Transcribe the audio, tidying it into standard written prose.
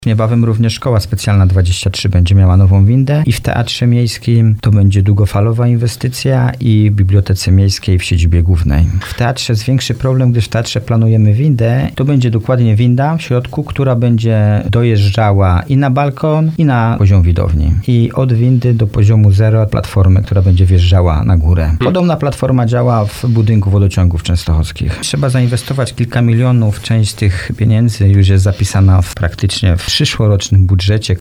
Niebawem również Szkoła Specjalna 23 będzie miała nową windę i w Teatrze Miejskim to będzie długofalowa inwestycja i w Bibliotece Miejskiej w siedzibie głównej. W teatrze jest większy problem, gdyż w teatrze planujemy windę. To będzie dokładnie winda w środku, która będzie dojeżdżała i na balkon, i na poziom widowni. I od windy do poziomu 0 platformy, która będzie wjeżdżała na górę. Podobna platforma działa w budynku wodociągów częstochowskich. Trzeba zainwestować kilka milionów. Część z tych pieniędzy już jest zapisana praktycznie w przyszłorocznym budżecie.